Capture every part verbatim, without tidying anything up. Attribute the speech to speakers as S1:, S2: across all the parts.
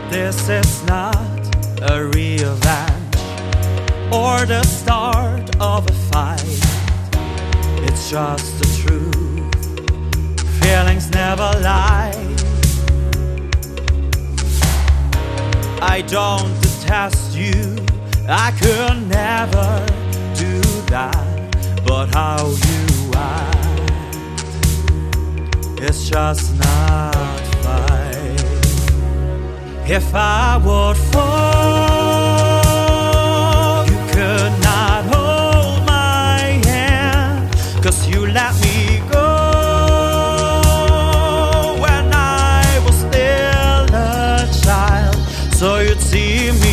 S1: This is not a revenge or the start of a fight. It's just the truth. Feelings never lie. I don't detest you, I could never do that. But how you act, it's just not right. If I would fall, you could not hold my hand, 'cause you let me go when I was still a child. So you'd see me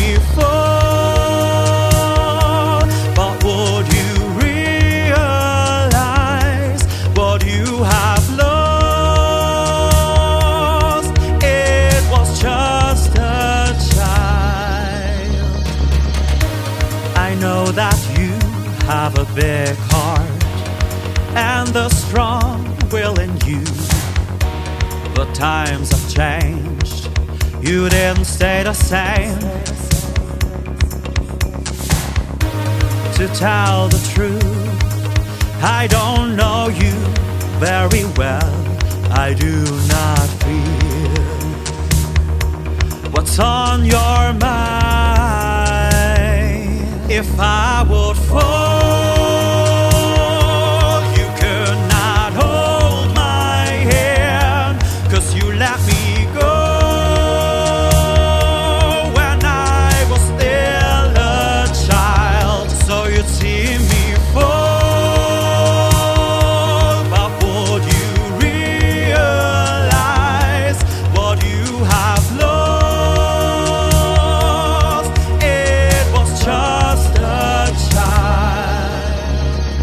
S1: fall, but would you realize what you have lost? It was just a child. I know that you have a big heart and the strong will in you, but times have changed. You didn't stay the same. To tell the truth, I don't know you very well. I do not feel what's on your mind. If I would fall, you could not hold my hand, 'cause you let me go when I was still a child. So you'd see me fall, but would you realize what you have lost? It was just a child.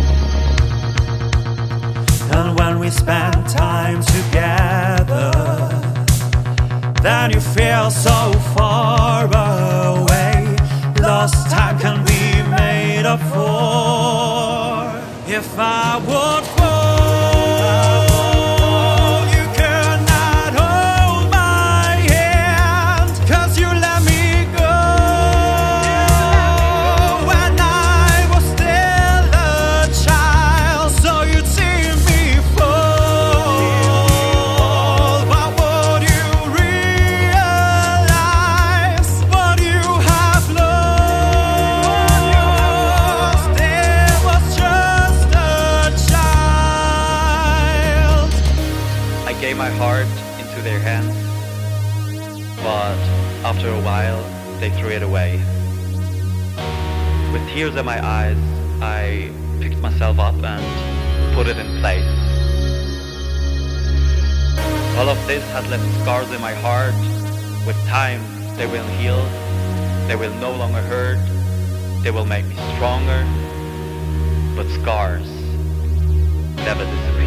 S1: And when we spend time together, then you feel so far away. Lost time can be made up for. If I would fall, you could not hold my hand, 'cause you let me go when I was still a child. So you'd see me fall, but would you realize what you have lost? It was just a child.
S2: I gave my heart into their hands, but after a while they threw it away. With tears in my eyes, I picked myself up and put it in place. All of this has left scars in my heart. With time, they will heal. They will no longer hurt. They will make me stronger. But scars never disappear.